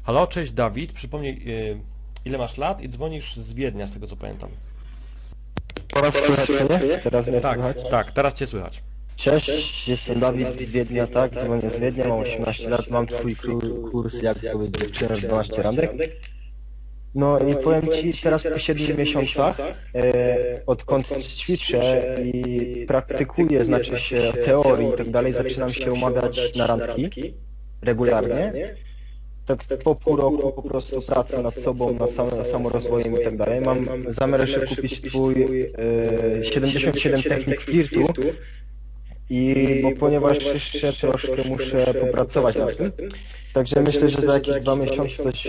Halo, cześć Dawid. Przypomnij, ile masz lat i dzwonisz z Wiednia, z tego co pamiętam. Teraz słychać mnie? Teraz mnie Tak, słychać? tak, teraz cię słychać. Cześć, jestem Dawid z Wiednia, tak, dzwonię z Wiednia, mam 18 lat, mam twój kurs jak zdobyć dziewczynę w 12 randek. No i powiem ci, teraz po 7 miesiącach, odkąd ćwiczę i praktykuję, znaczy się teorii i tak dalej, zaczynam się umawiać na randki regularnie. Tak po pół roku po prostu pracy nad sobą, nad samorozwojem i tak dalej. Mam zamiar jeszcze kupić twój 77 technik flirtu bo ponieważ jeszcze troszkę muszę popracować nad tym. Także myślę, że za jakieś 2 miesiące coś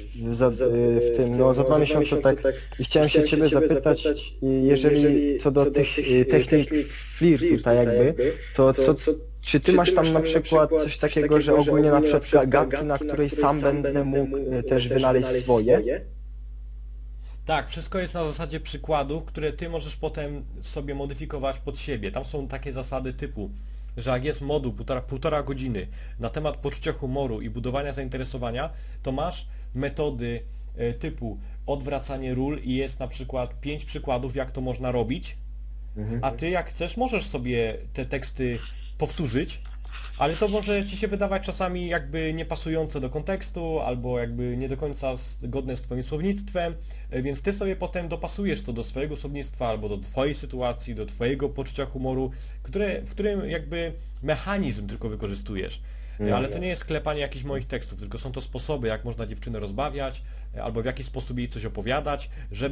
w tym, no za 2 miesiące tak i chciałem się ciebie zapytać, jeżeli co do tych technik flirtu, tak jakby, to czy ty masz tam na przykład coś takiego, że ogólnie na przykład gadki, na której sam będę mógł też wynaleźć swoje? Tak, wszystko jest na zasadzie przykładów, które ty możesz potem sobie modyfikować pod siebie. Tam są takie zasady typu, że jak jest moduł półtora godziny na temat poczucia humoru i budowania zainteresowania, to masz metody typu odwracanie ról i jest na przykład 5 przykładów, jak to można robić, a ty jak chcesz, możesz sobie te teksty powtórzyć, ale to może ci się wydawać czasami jakby niepasujące do kontekstu, albo jakby nie do końca zgodne z twoim słownictwem, więc ty sobie potem dopasujesz to do swojego słownictwa, albo do twojej sytuacji, do twojego poczucia humoru, w którym jakby mechanizm tylko wykorzystujesz. Ale to nie jest klepanie jakichś moich tekstów, tylko są to sposoby, jak można dziewczynę rozbawiać, albo w jaki sposób jej coś opowiadać,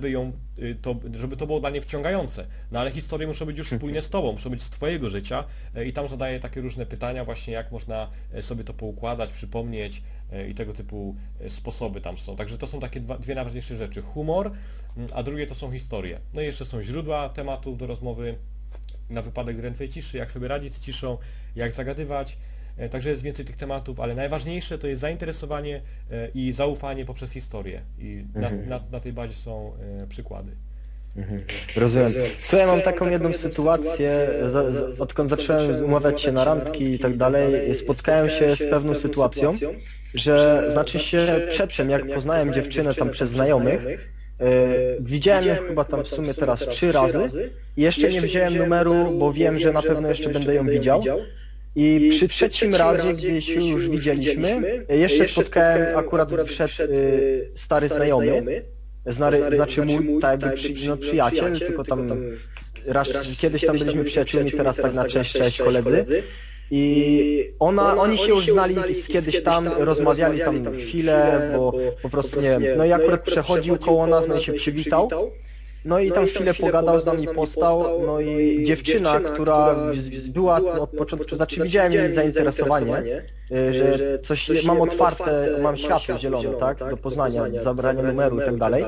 żeby to było dla niej wciągające. No ale historie muszą być już spójne z tobą, muszą być z twojego życia i tam zadaję takie różne pytania właśnie, jak można sobie to poukładać, przypomnieć i tego typu sposoby tam są. Także to są takie dwie najważniejsze rzeczy. Humor, a drugie to są historie. No i jeszcze są źródła tematów do rozmowy na wypadek drętwej ciszy, jak sobie radzić z ciszą, jak zagadywać. Także jest więcej tych tematów, ale najważniejsze to jest zainteresowanie i zaufanie poprzez historię. I na tej bazie są przykłady. Rozumiem. Słuchaj, mam taką jedną sytuację, odkąd zacząłem umawiać się na randki i tak dalej, spotkałem się z pewną sytuacją, że znaczy się przedtem, jak poznałem dziewczynę tam przez znajomych, widziałem ją chyba tam w sumie teraz 3 razy i jeszcze nie wziąłem numeru, bo wiem, że na pewno jeszcze będę ją widział. I przy trzecim razie, gdzie się już widzieliśmy, jeszcze spotkałem, akurat wszedł stary znajomy, znaczy mój tak jakby przyjaciel, tylko tam kiedyś tam byliśmy przyjaciółmi, teraz tak na cześć koledzy. I oni się już znali kiedyś tam, rozmawiali tam chwilę, bo po prostu nie wiem, no i akurat przechodził koło nas, no i się przywitał. No i tam chwilę pogadał z nami, postał, no i dziewczyna, która była od początku, znaczy widziałem jej zainteresowanie, że coś, mam otwarte, mam światło zielone, tak, do poznania, zabrania numeru i tak dalej.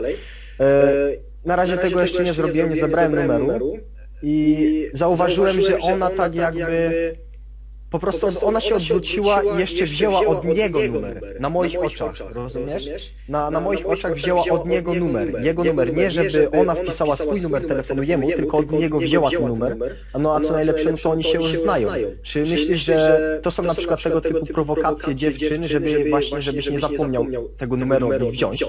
Na razie tego jeszcze nie zrobiłem, nie zabrałem numeru i zauważyłem, że ona tak jakby... Po prostu ona się odwróciła i jeszcze wzięła od niego numer, na moich oczach, rozumiesz? Na moich oczach wzięła od niego numer, jego numer, nie żeby ona wpisała swój numer telefonu jemu, tylko od niego wzięła ten numer, no a co najlepsze, no to oni się już znają. Czy myślisz, że to są na przykład tego typu prowokacje dziewczyn, żeby właśnie, żebyś nie zapomniał tego numeru wziąć?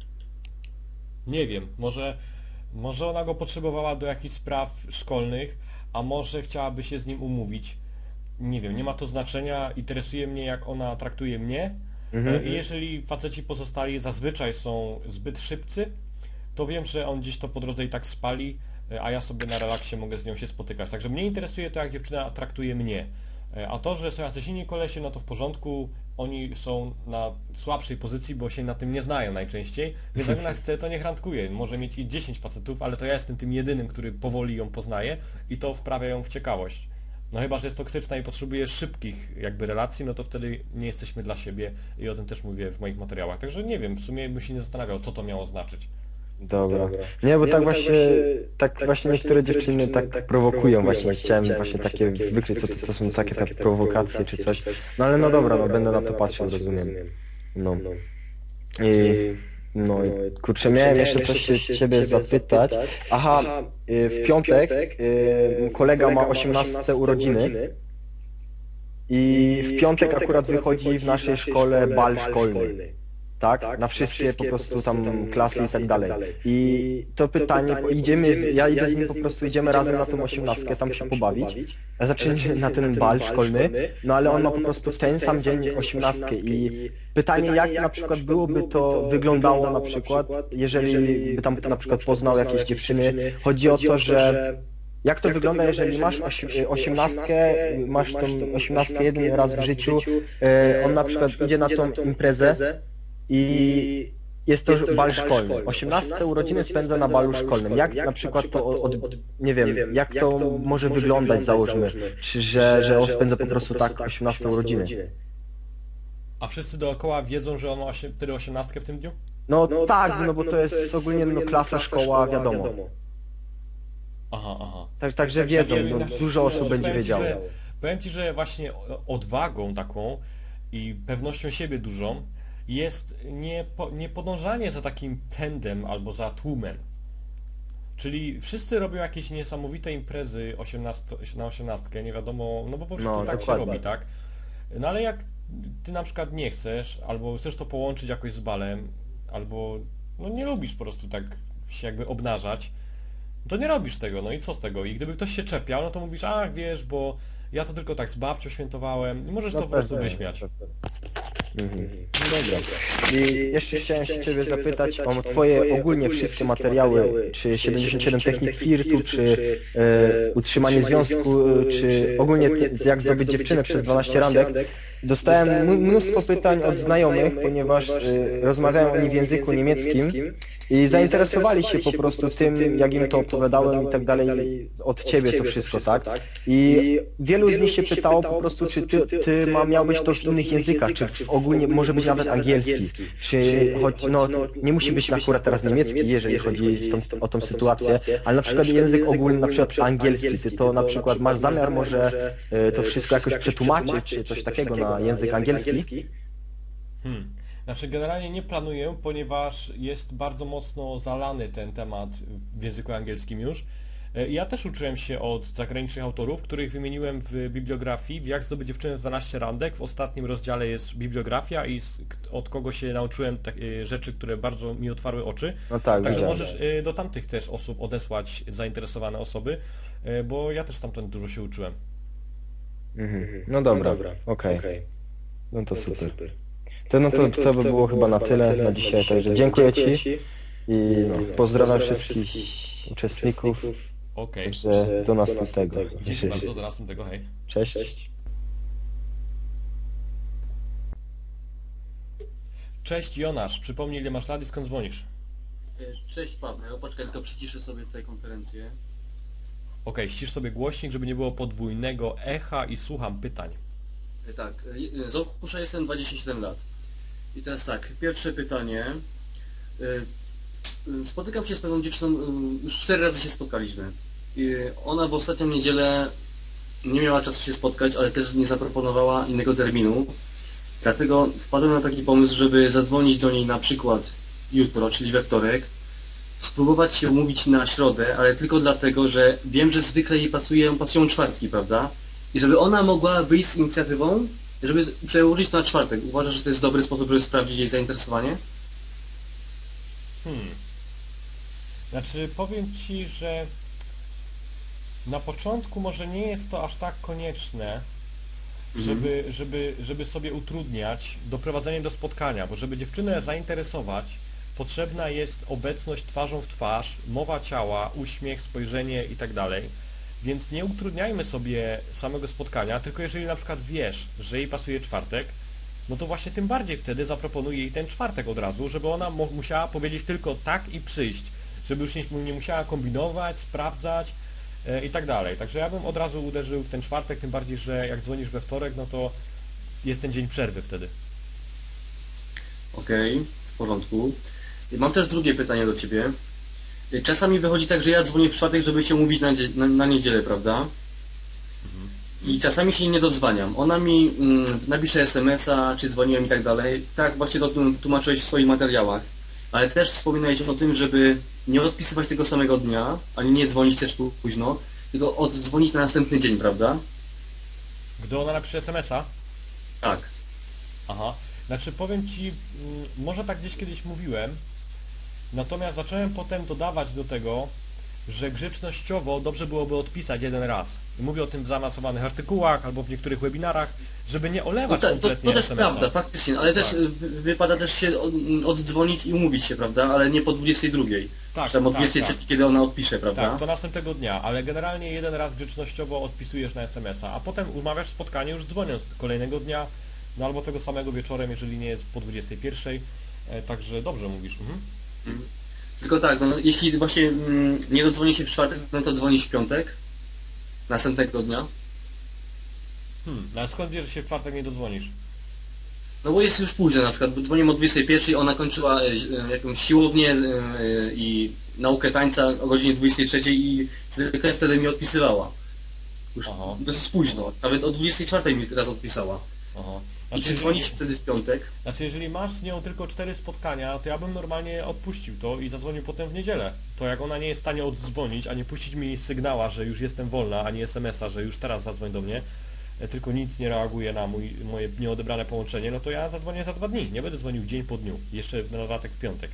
Nie wiem, może ona go potrzebowała do jakichś spraw szkolnych, a może chciałaby się z nim umówić. Nie wiem, nie ma to znaczenia, interesuje mnie, jak ona traktuje mnie i jeżeli faceci pozostali zazwyczaj są zbyt szybcy, to wiem, że on gdzieś to po drodze i tak spali, a ja sobie na relaksie mogę z nią się spotykać. Także mnie interesuje to, jak dziewczyna traktuje mnie. A to, że są jacyś inni kolesie, no to w porządku, oni są na słabszej pozycji, bo się na tym nie znają najczęściej, więc jak ona chce, to niech randkuje. Może mieć i 10 facetów, ale to ja jestem tym jedynym, który powoli ją poznaje i to wprawia ją w ciekawość. No chyba, że jest toksyczna i potrzebuje szybkich jakby relacji, no to wtedy nie jesteśmy dla siebie i o tym też mówię w moich materiałach. Także nie wiem, w sumie bym się nie zastanawiał, co to miało znaczyć. Dobra. Nie, bo tak właśnie niektóre dziewczyny tak prowokują właśnie. Chciałem właśnie takie wykryć, co są takie prowokacje czy coś. No ale no dobra, no będę na to patrzył, rozumiem. No. No kurczę, miałem jeszcze coś się ciebie zapytać. Aha, w piątek kolega ma 18 urodziny i w piątek akurat wychodzi w naszej szkole bal szkolny. tak, na wszystkie po prostu tam klasy i tak dalej. I to pytanie, idziemy, ja idę z nim po prostu, idziemy razem na tą 18, tam się pobawić, znaczy na ten bal szkolny, no ale on ma po prostu ten sam dzień 18 i pytanie, jak na przykład byłoby to wyglądało na przykład, jeżeli by tam na przykład poznał jakieś dziewczyny, chodzi o to, że jak to wygląda, jeżeli masz 18, masz tą 18 jeden raz w życiu, on na przykład idzie na tą imprezę i jest to bal szkolny. 18 urodziny spędza na balu szkolnym. Jak na przykład to, nie wiem, jak to może wyglądać, załóżmy, czy że on spędza po prostu tak 18 urodziny. A wszyscy dookoła wiedzą, że on ma wtedy 18 w tym dniu? No tak, no bo to jest ogólnie no, klasa, szkoła, wiadomo. Aha. Także wiedzą, no, dużo osób będzie wiedziało. Powiem Ci, że właśnie odwagą taką i pewnością siebie dużą jest nie podążanie za takim pędem albo za tłumem. Czyli wszyscy robią jakieś niesamowite imprezy na 18, nie wiadomo, no bo po prostu tak dokładnie. się robi, tak? No ale jak Ty na przykład nie chcesz, albo chcesz to połączyć jakoś z balem, albo no nie lubisz po prostu tak się jakby obnażać, to nie robisz tego, no i co z tego? I gdyby ktoś się czepiał, no to mówisz, ach wiesz, bo ja to tylko tak z babcią świętowałem i możesz to po prostu wyśmiać. No dobra. I jeszcze chciałem się Ciebie zapytać o Twoje ogólnie wszystkie materiały, czy 77 technik flirtu, czy utrzymanie związku, czy ogólnie jak zdobyć dziewczynę przez 12 randek. Dostałem mnóstwo pytań od znajomych, ponieważ rozmawiają oni w języku niemieckim i zainteresowali się po prostu tym, jak im to opowiadałem i tak dalej, od Ciebie to wszystko, tak? I wielu z nich się pytało po prostu, czy Ty miałbyś to w innych językach, czy ogólnie może być nawet angielski, czy no nie musi być akurat teraz niemiecki, jeżeli chodzi o tą sytuację, ale na przykład język ogólny, na przykład angielski, Ty to na przykład masz zamiar może to wszystko jakoś przetłumaczyć, czy coś takiego na język angielski? Znaczy generalnie nie planuję, ponieważ jest bardzo mocno zalany ten temat w języku angielskim już. Ja też uczyłem się od zagranicznych autorów, których wymieniłem w bibliografii, w Jak zdobyć dziewczynę w 12 randek. W ostatnim rozdziale jest bibliografia i od kogo się nauczyłem rzeczy, które bardzo mi otwarły oczy. No tak, Także widziałem. możesz do tamtych też osób odesłać zainteresowane osoby, bo ja też stamtąd dużo się uczyłem. No dobra, okej. No to super. To by było chyba na tyle na dzisiaj, także dziękuję Ci i pozdrawiam wszystkich uczestników. Okej. Także do następnego. Dzięki bardzo, do następnego, hej. Cześć. Cześć Jonasz, przypomnij ile masz lat i skąd dzwonisz? Cześć Paweł, poczekaj, tylko przyciszę sobie tutaj konferencję. Okej, ścisz sobie głośnik, żeby nie było podwójnego echa i słucham pytań. Tak, z Okusza jestem 27 lat. I teraz tak, pierwsze pytanie. Spotykam się z pewną dziewczyną, już 4 razy się spotkaliśmy. Ona w ostatnią niedzielę nie miała czasu się spotkać, ale też nie zaproponowała innego terminu. Dlatego wpadłem na taki pomysł, żeby zadzwonić do niej na przykład jutro, czyli we wtorek, spróbować się umówić na środę, ale tylko dlatego, że wiem, że zwykle jej pasują czwartki, prawda? I żeby ona mogła wyjść z inicjatywą, żeby przełożyć to na czwartek. Uważasz, że to jest dobry sposób, żeby sprawdzić jej zainteresowanie? Znaczy powiem Ci, że na początku może nie jest to aż tak konieczne, żeby sobie utrudniać doprowadzenie do spotkania, bo żeby dziewczynę zainteresować, potrzebna jest obecność twarzą w twarz, mowa ciała, uśmiech, spojrzenie itd. Więc nie utrudniajmy sobie samego spotkania, tylko jeżeli na przykład wiesz, że jej pasuje czwartek, no to właśnie tym bardziej wtedy zaproponuj jej ten czwartek od razu, żeby ona musiała powiedzieć tylko tak i przyjść, żeby już nie musiała kombinować, sprawdzać i tak dalej. Także ja bym od razu uderzył w ten czwartek, tym bardziej, że jak dzwonisz we wtorek, no to jest ten dzień przerwy wtedy. Okej, w porządku. Mam też drugie pytanie do Ciebie. Czasami wychodzi tak, że ja dzwonię w czwartek, żeby się umówić na niedzielę, prawda? I czasami się nie dodzwaniam. Ona mi napisze SMS-a, czy dzwoniłem i tak dalej. Tak, właśnie to tłumaczyłeś w swoich materiałach. Ale też wspominałeś o tym, żeby nie odpisywać tego samego dnia, ani nie dzwonić też późno, tylko oddzwonić na następny dzień, prawda? Gdy ona napisze SMS-a? Tak. Aha. Znaczy powiem Ci, może tak gdzieś kiedyś mówiłem, natomiast zacząłem potem dodawać do tego, że grzecznościowo dobrze byłoby odpisać jeden raz. I mówię o tym w zaawansowanych artykułach albo w niektórych webinarach, żeby nie No olewać to kompletnie też SMS-a. prawda, faktycznie, ale też Tak. wypada też się oddzwonić i umówić się, prawda? Ale nie po 22. Tak, Czy tam o tak, 23, tak. kiedy ona odpisze, prawda? Tak, to następnego dnia, ale generalnie jeden raz grzecznościowo odpisujesz na SMS-a, a potem umawiasz spotkanie już dzwoniąc kolejnego dnia, no albo tego samego wieczorem, jeżeli nie jest po 21. Także dobrze mówisz. Mhm. Tylko tak, no, jeśli właśnie nie dodzwoni się w czwartek, no to dzwonisz w piątek, następnego dnia. No a skąd wiesz, że się w czwartek nie dodzwonisz? No bo jest już późno, na przykład dzwonię o 21, ona kończyła jakąś siłownię i naukę tańca o godzinie 23 i zwykle wtedy mi odpisywała. Już Aha. dosyć późno, nawet o 24 mi teraz odpisała. Aha. I czy dzwonisz wtedy w piątek? Znaczy, jeżeli masz z nią tylko 4 spotkania, to ja bym normalnie odpuścił to i zadzwonił potem w niedzielę. To jak ona nie jest w stanie oddzwonić, a nie puścić mi sygnała, że już jestem wolna, ani SMS-a, że już teraz zadzwoń do mnie, tylko nic nie reaguje na moje nieodebrane połączenie, no to ja zadzwonię za 2 dni. Nie będę dzwonił dzień po dniu. Jeszcze na dodatek w piątek.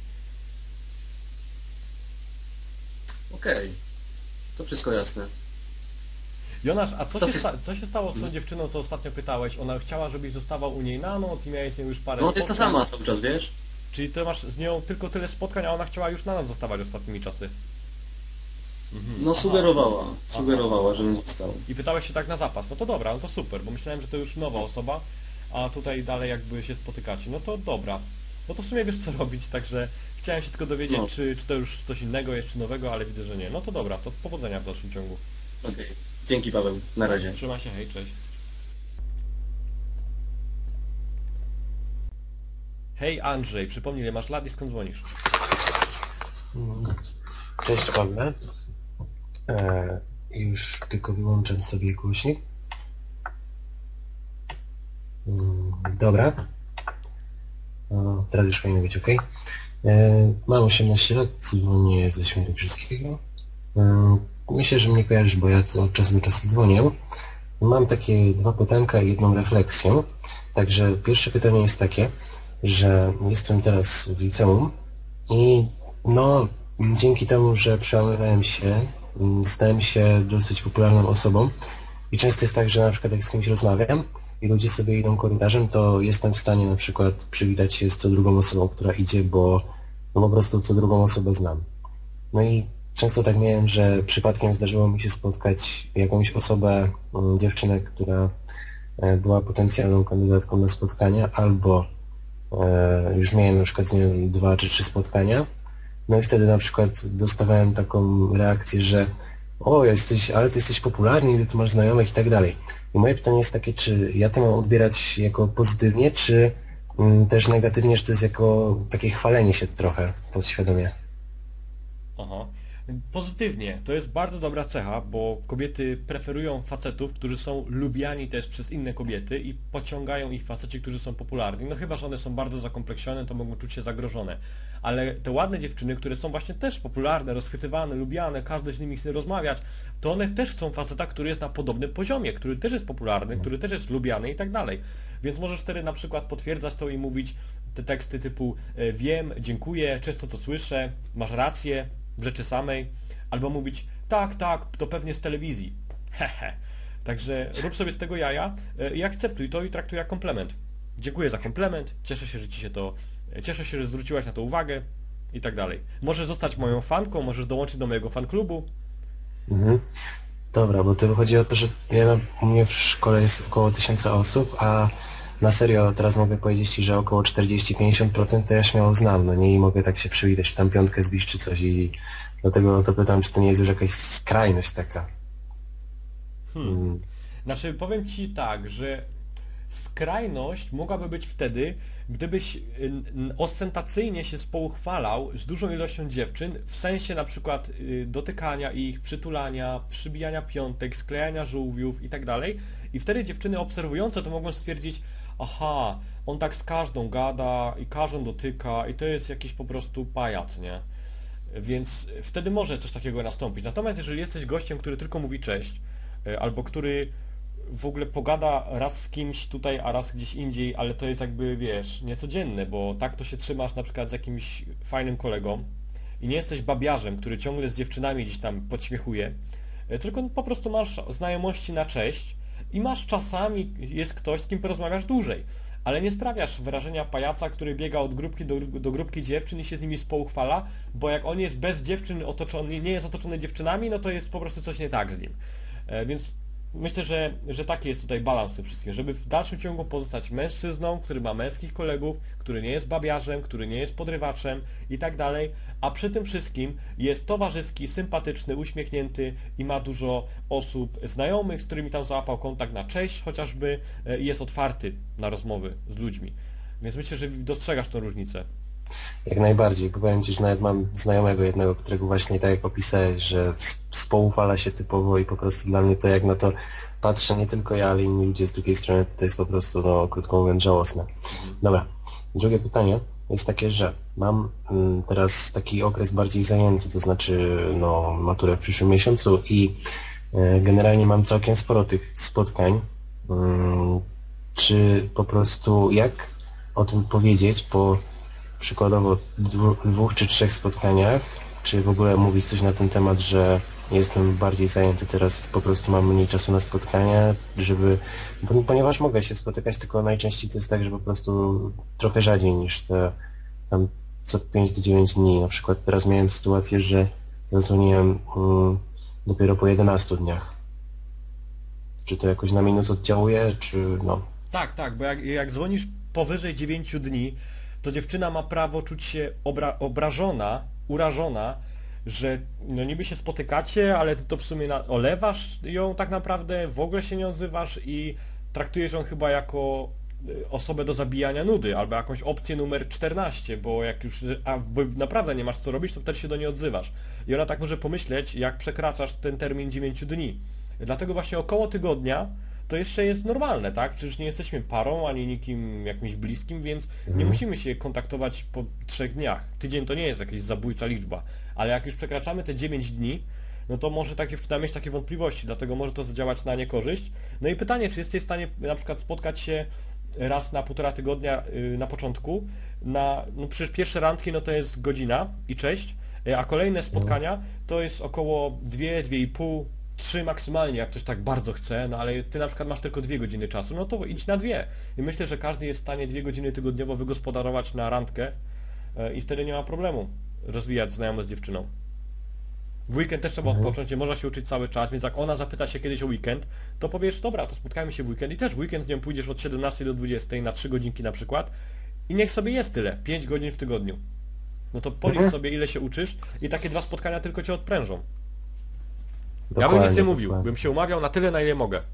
Okej. To wszystko jasne. Jonasz, a co To się, ty- co się stało z tą dziewczyną, co ostatnio pytałeś? Ona chciała, żebyś zostawał u niej na noc i miałeś z nią już parę No to jest ta spotkań. sama cały czas, wiesz? Czyli ty masz z nią tylko tyle spotkań, a ona chciała już na noc zostawać ostatnimi czasy. No Aha. sugerowała, żebym został. I pytałeś się tak na zapas. No to dobra, no to super, bo myślałem, że to już nowa osoba, a tutaj dalej jakby się spotykacie. No to dobra. No to w sumie wiesz co robić, także chciałem się tylko dowiedzieć, No. czy to już coś innego jest, czy nowego, ale widzę, że nie. No to dobra, to powodzenia w dalszym ciągu. Okej. Dzięki Paweł, na razie. Trzymaj się, hej, cześć. Hej Andrzej, przypomnij, ile masz lat i skąd dzwonisz? Cześć Paweł. Już tylko wyłączam sobie głośnik. Dobra. Teraz już powinno być ok. Mam 18 lat, dzwonię ze Świętokrzyskiego. Myślę, że mnie kojarzysz, bo ja od czasu do czasu dzwonię. Mam takie 2 pytanka i 1 refleksję. Także pierwsze pytanie jest takie, że jestem teraz w liceum i no dzięki temu, że przełamywałem się, stałem się dosyć popularną osobą i często jest tak, że na przykład jak z kimś rozmawiam i ludzie sobie idą korytarzem, to jestem w stanie na przykład przywitać się z co drugą osobą, która idzie, bo no po prostu co drugą osobę znam. No i często tak miałem, że przypadkiem zdarzyło mi się spotkać jakąś osobę, dziewczynę, która była potencjalną kandydatką na spotkania, albo już miałem na przykład z nią 2 czy 3 spotkania. No i wtedy na przykład dostawałem taką reakcję, że o, ale ty jesteś popularny, ile ty masz znajomych i tak dalej. I moje pytanie jest takie, czy ja to mam odbierać jako pozytywnie, czy też negatywnie, że to jest jako takie chwalenie się trochę podświadomie. Aha. Pozytywnie, to jest bardzo dobra cecha, bo kobiety preferują facetów, którzy są lubiani też przez inne kobiety i pociągają ich faceci, którzy są popularni. No chyba, że one są bardzo zakompleksione, to mogą czuć się zagrożone. Ale te ładne dziewczyny, które są właśnie też popularne, rozchwytywane, lubiane, każdy z nimi chce rozmawiać, to one też chcą faceta, który jest na podobnym poziomie, który też jest popularny, który też jest lubiany i tak dalej. Więc możesz wtedy na przykład potwierdzać to i mówić te teksty typu wiem, dziękuję, często to słyszę, masz rację, w rzeczy samej, albo mówić tak, to pewnie z telewizji. Hehe. Także rób sobie z tego jaja i akceptuj to i traktuj jak komplement. Dziękuję za komplement, cieszę się, że ci się to, cieszę się, że zwróciłaś na to uwagę i tak dalej. Możesz zostać moją fanką, możesz dołączyć do mojego fanklubu. Mhm. Dobra, bo to chodzi o to, że u mnie w szkole jest około 1000 osób, a na serio teraz mogę powiedzieć Ci, że około 40-50% to ja śmiało znam, no nie, i mogę tak się przywitać, w tam piątkę zbić czy coś i dlatego to pytam, czy to nie jest już jakaś skrajność taka. Znaczy, powiem Ci tak, że skrajność mogłaby być wtedy, gdybyś ostentacyjnie się spouchwalał z dużą ilością dziewczyn, w sensie na przykład dotykania ich, przytulania, przybijania piątek, sklejania żółwiów i tak dalej. I wtedy dziewczyny obserwujące to mogą stwierdzić, aha, on tak z każdą gada i każdą dotyka i to jest jakiś po prostu pajac, nie? Więc wtedy może coś takiego nastąpić. Natomiast jeżeli jesteś gościem, który tylko mówi cześć, albo który w ogóle pogada raz z kimś tutaj, a raz gdzieś indziej, ale to jest jakby, wiesz, niecodzienne, bo tak to się trzymasz na przykład z jakimś fajnym kolegą i nie jesteś babiarzem, który ciągle z dziewczynami gdzieś tam podśmiechuje, tylko po prostu masz znajomości na cześć i masz czasami, jest ktoś, z kim porozmawiasz dłużej, ale nie sprawiasz wrażenia pajaca, który biega od grupki do grupki dziewczyn i się z nimi spochwala, bo jak on jest bez dziewczyn otoczony, nie jest otoczony dziewczynami, no to jest po prostu coś nie tak z nim. Więc myślę, że taki jest tutaj balans w tym wszystkim, żeby w dalszym ciągu pozostać mężczyzną, który ma męskich kolegów, który nie jest babiarzem, który nie jest podrywaczem i tak dalej, a przy tym wszystkim jest towarzyski, sympatyczny, uśmiechnięty i ma dużo osób znajomych, z którymi tam załapał kontakt na cześć chociażby i jest otwarty na rozmowy z ludźmi. Więc myślę, że dostrzegasz tą różnicę. Jak najbardziej, bo powiem Ci, że nawet mam znajomego jednego, którego właśnie tak jak opisałeś, że spoufala się typowo i po prostu dla mnie to jak na to patrzę, nie tylko ja, ale inni ludzie z drugiej strony, to jest po prostu, no krótko mówiąc, żałosne. Dobra, drugie pytanie jest takie, że mam teraz taki okres bardziej zajęty, to znaczy no maturę w przyszłym miesiącu i generalnie mam całkiem sporo tych spotkań. Czy po prostu jak o tym powiedzieć po przykładowo dwóch czy trzech spotkaniach, czy w ogóle mówić coś na ten temat, że jestem bardziej zajęty teraz, po prostu mam mniej czasu na spotkania, ponieważ mogę się spotykać, tylko najczęściej to jest tak, że po prostu trochę rzadziej niż te tam co 5 do 9 dni. Na przykład teraz miałem sytuację, że zadzwoniłem dopiero po 11 dniach. Czy to jakoś na minus oddziałuje, czy no? Tak, bo jak dzwonisz powyżej 9 dni, to dziewczyna ma prawo czuć się obrażona, urażona, że no niby się spotykacie, ale ty to w sumie olewasz ją tak naprawdę, w ogóle się nie odzywasz i traktujesz ją chyba jako osobę do zabijania nudy, albo jakąś opcję numer 14, bo jak już naprawdę nie masz co robić, to wtedy się do niej odzywasz. I ona tak może pomyśleć, jak przekraczasz ten termin 9 dni. Dlatego właśnie około tygodnia to jeszcze jest normalne, tak? Przecież nie jesteśmy parą, ani nikim jakimś bliskim, więc nie musimy się kontaktować po 3 dniach. Tydzień to nie jest jakaś zabójcza liczba, ale jak już przekraczamy te 9 dni, no to może takie dziewczyna mieć takie wątpliwości, dlatego może to zadziałać na niekorzyść. No i pytanie, czy jesteś w stanie na przykład spotkać się raz na 1,5 tygodnia na początku, no przecież pierwsze randki no to jest godzina i cześć, a kolejne spotkania to jest około 2, 2,5, 3 maksymalnie, jak ktoś tak bardzo chce, no ale ty na przykład masz tylko 2 godziny czasu, no to idź na 2. I myślę, że każdy jest w stanie 2 godziny tygodniowo wygospodarować na randkę i wtedy nie ma problemu rozwijać znajomość z dziewczyną. W weekend też trzeba odpocząć, nie można się uczyć cały czas, więc jak ona zapyta się kiedyś o weekend, to powiesz, dobra, to spotkajmy się w weekend i też w weekend z nią pójdziesz od 17 do 20 na 3 godzinki na przykład i niech sobie jest tyle, 5 godzin w tygodniu. No to policz sobie ile się uczysz i takie 2 spotkania tylko cię odprężą. Ja bym nic nie mówił, bym się umawiał na tyle, na ile mogę.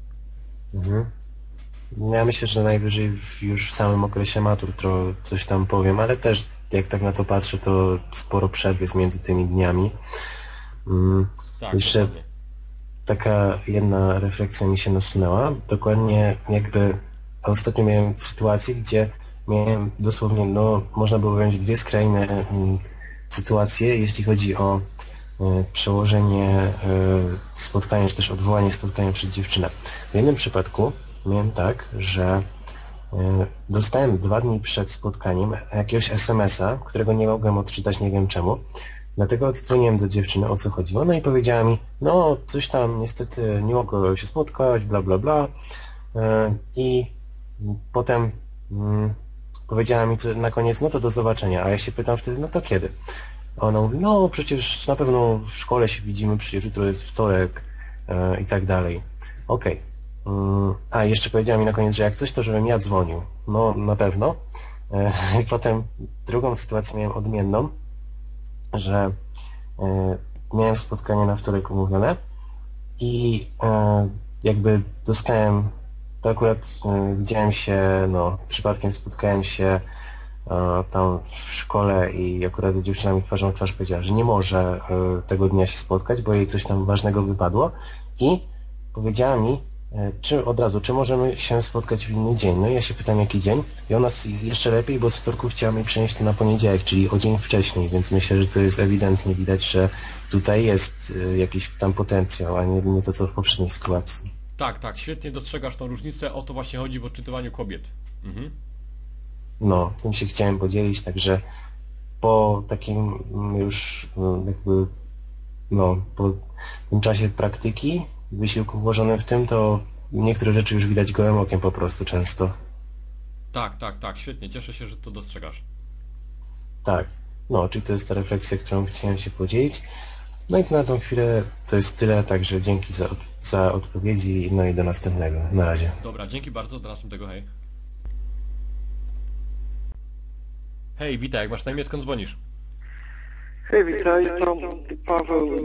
Ja myślę, że najwyżej już w samym okresie matur to coś tam powiem, ale też jak tak na to patrzę, to sporo przerw jest między tymi dniami. Tak, jeszcze dokładnie. taka jedna refleksja mi się nasunęła. Dokładnie jakby ostatnio miałem sytuację, gdzie miałem dosłownie, no można było wziąć 2 skrajne sytuacje, jeśli chodzi o przełożenie spotkania, czy też odwołanie spotkania przez dziewczynę. W jednym przypadku miałem tak, że dostałem 2 dni przed spotkaniem jakiegoś SMS-a, którego nie mogłem odczytać, nie wiem czemu. Dlatego oddzwoniłem do dziewczyny, o co chodziło, no i powiedziała mi, no coś tam niestety nie mogło się spotkać, bla bla bla. I potem powiedziała mi na koniec, no to do zobaczenia, a ja się pytam wtedy, no to kiedy? A ona mówi, no przecież na pewno w szkole się widzimy, przecież jutro jest wtorek i tak dalej. Okej. A jeszcze powiedziała mi na koniec, że jak coś, to żebym ja dzwonił. No na pewno. I potem drugą sytuację miałem odmienną, że miałem spotkanie na wtorek umówione i jakby dostałem, to akurat widziałem się, no przypadkiem spotkałem się tam w szkole i akurat dziewczyna mi twarzą w twarz powiedziała, że nie może tego dnia się spotkać, bo jej coś tam ważnego wypadło i powiedziała mi od razu, czy możemy się spotkać w inny dzień. No i ja się pytam, jaki dzień? I ona jeszcze lepiej, bo z wtorku chciała mi przenieść to na poniedziałek, czyli o dzień wcześniej, więc myślę, że to jest ewidentnie widać, że tutaj jest jakiś tam potencjał, a nie to, co w poprzedniej sytuacji. Tak, tak, świetnie dostrzegasz tą różnicę, o to właśnie chodzi w odczytywaniu kobiet. Mhm. No, tym się chciałem podzielić, także po takim już jakby, no, po tym czasie praktyki, wysiłku włożonym w tym, to niektóre rzeczy już widać gołym okiem po prostu często. Tak, tak, tak, świetnie, cieszę się, że to dostrzegasz. Tak, no, czyli to jest ta refleksja, którą chciałem się podzielić. No i to na tą chwilę to jest tyle, także dzięki za odpowiedzi, no i do następnego. Na razie. Dobra, dzięki bardzo, do następnego, hej. Hej, witaj, jak masz na imię, skąd dzwonisz? Hej, witaj, to Paweł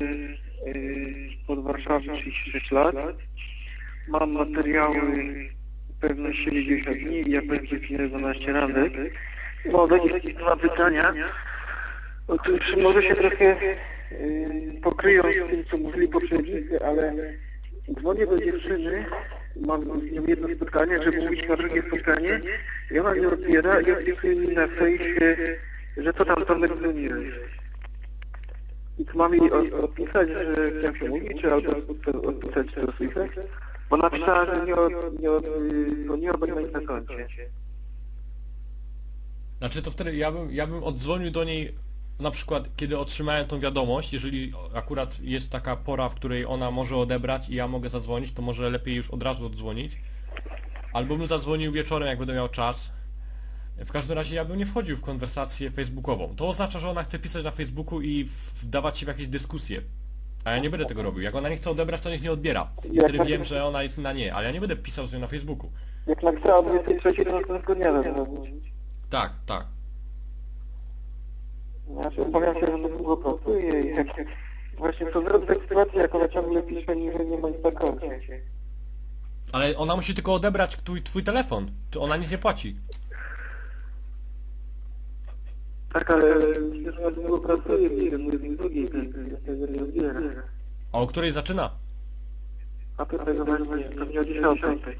spod Warszawy, 36 lat. Mam materiały pewne 70 dni, ja pewnie 12 randek. No, takie dwa pytania. Otóż może się trochę pokryją z tym, co mówili poprzednicy, ale dzwonię do dziewczyny, mam z nią jedno spotkanie, żeby mówić na drugie spotkanie i ona nie odbiera i odpisuje mi na fejsie, że to tam Tomek dzwoniłeś. I to mam jej odpisać, że chciałem się mówić, czy albo odpisać, co słychać? Bo napisała, że nie obejmę nic na koncie. Znaczy to wtedy ja bym oddzwonił do niej na przykład, kiedy otrzymałem tą wiadomość, jeżeli akurat jest taka pora, w której ona może odebrać i ja mogę zadzwonić, to może lepiej już od razu oddzwonić. Albo bym zadzwonił wieczorem, jak będę miał czas. W każdym razie ja bym nie wchodził w konwersację facebookową. To oznacza, że ona chce pisać na Facebooku i wdawać się w jakieś dyskusje. A ja nie będę tego robił. Jak ona nie chce odebrać, to niech nie odbiera. I wtedy wiem, że ona jest na nie, ale ja nie będę pisał z nią na Facebooku. Jak napisała o 23, to następnego dnia zadzwonić. Tak, tak. Znaczy, obawiam się, że to długo pracuje i właśnie to zrobić tak sytuację, jak ona ciągle pisze mi, że nie ma nic na koncie. Ale ona musi tylko odebrać twój telefon. To ona nic nie płaci. Tak, ale myślę, że ona długo pracuje i że mówię z drugiej, dlatego nie odbiera. A o której zaczyna? A to tego właśnie, pewnie o 10.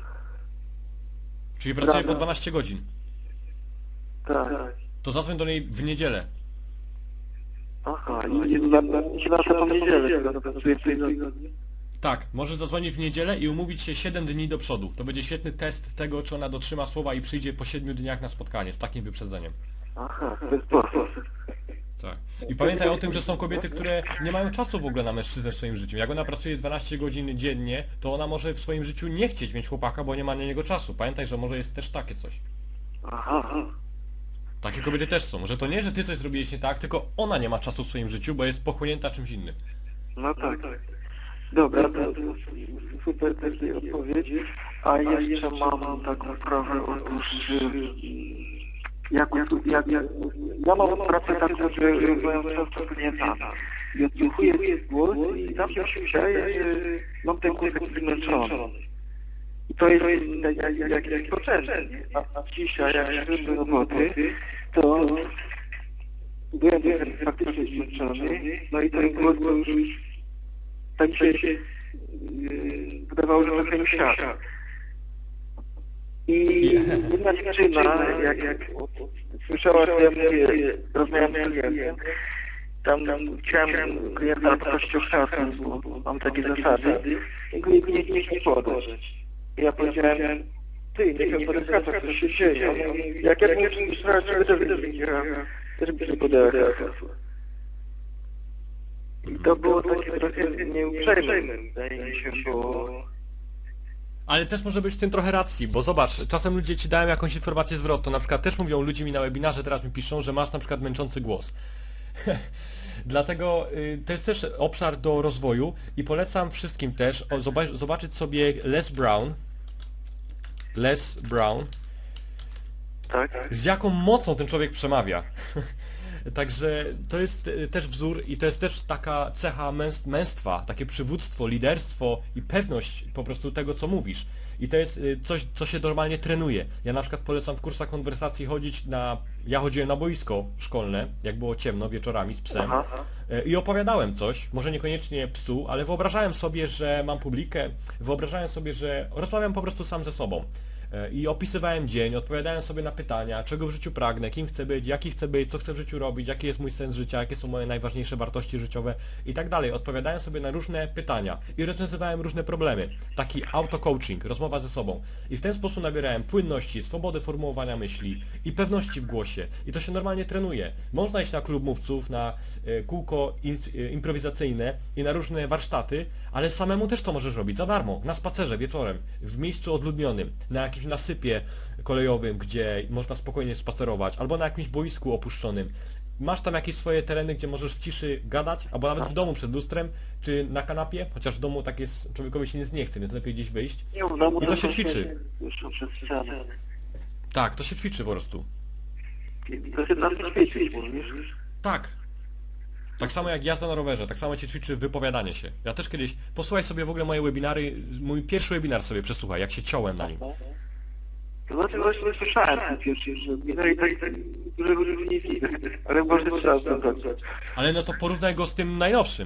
Czyli pracuje po 12 godzin. Tak. To zadzwoń do niej w niedzielę. Aha, i na to niedzielę, która pracuje w tej tygodniu. Tak, możesz zadzwonić w niedzielę i umówić się 7 dni do przodu. To będzie świetny test tego, czy ona dotrzyma słowa i przyjdzie po 7 dniach na spotkanie z takim wyprzedzeniem. Aha, to jest sposób. Tak. I pamiętaj o tym, że są kobiety, które nie mają czasu w ogóle na mężczyznę w swoim życiu. Jak ona pracuje 12 godzin dziennie, to ona może w swoim życiu nie chcieć mieć chłopaka, bo nie ma na niego czasu. Pamiętaj, że może jest też takie coś. Aha. Takie kobiety też są. Że to nie, że ty coś zrobiłeś nie tak, tylko ona nie ma czasu w swoim życiu, bo jest pochłonięta czymś innym. No tak. Dobra, to super taka odpowiedź. A jeszcze mam taką sprawę, otóż ja mam pracę taką, że rozmawiam często z klientami i odsłuchuję głos i zawsze się wydaje, że mam ten głos taki zmęczony. I to jest jakiś potrzebny. A dzisiaj, jak szedłem do roboty, to byłem faktycznie zmęczony, no i ten głos był już tak mi się wydawało, że trochę mi siadł. I jedna dziewczyna, jak słyszała, że ja mówię, rozmawiam z klientem, tam chciałem klienta poprosić o kasę, bo mam takie zasady, i klient nie chce podać. Ja powiedziałem, ty, nie wiem, podać kasę, co się dzieje. On mówi, jak ja muszę myśleć, że to wydarzy, ja też by nie podała kasę. I to było takie trochę nieuprzejme, wydaje mi się, bo... Ale też może być w tym trochę racji, bo zobacz, czasem ludzie ci dają jakąś informację zwrotną, na przykład też mówią ludzie mi na webinarze, teraz mi piszą, że masz na przykład męczący głos. Dlatego to jest też obszar do rozwoju i polecam wszystkim też zobaczyć sobie Les Brown, Tak? z jaką mocą ten człowiek przemawia. Także to jest też wzór i to jest też taka cecha męstwa, takie przywództwo, liderstwo i pewność po prostu tego, co mówisz. I to jest coś, co się normalnie trenuje. Ja na przykład polecam w kursach konwersacji chodzić ja chodziłem na boisko szkolne, jak było ciemno, wieczorami z psem i opowiadałem coś, może niekoniecznie psu, ale wyobrażałem sobie, że mam publikę, wyobrażałem sobie, że rozmawiam po prostu sam ze sobą. I opisywałem dzień, odpowiadałem sobie na pytania, czego w życiu pragnę, kim chcę być, jaki chcę być, co chcę w życiu robić, jaki jest mój sens życia, jakie są moje najważniejsze wartości życiowe i tak dalej. Odpowiadałem sobie na różne pytania i rozwiązywałem różne problemy. Taki auto-coaching, rozmowa ze sobą. I w ten sposób nabierałem płynności, swobody formułowania myśli i pewności w głosie. I to się normalnie trenuje. Można iść na klub mówców, na kółko improwizacyjne i na różne warsztaty, ale samemu też to możesz robić za darmo, na spacerze wieczorem, w miejscu odludnionym, na jakimś nasypie kolejowym, gdzie można spokojnie spacerować, albo na jakimś boisku opuszczonym. Masz tam jakieś swoje tereny, gdzie możesz w ciszy gadać, albo nawet w domu przed lustrem, czy na kanapie, chociaż w domu tak jest, człowiekowi się nic nie chce, więc lepiej gdzieś wyjść. Nie, w domu I to się ćwiczy. Już przez ścianę. Tak, to się ćwiczy po prostu. To się tam ćwiczyć, mówisz? Tak. Tak samo jak jazda na rowerze, tak samo cię ćwiczy wypowiadanie się. Ja też kiedyś, posłuchaj sobie w ogóle moje webinary, mój pierwszy webinar sobie przesłuchaj, jak się ciąłem na nim. To znaczy właśnie słyszałem ten pierwszy, że i tak dużo ludzi nie widzę, ale może trzeba zobaczyć. Ale no to porównaj go z tym najnowszym.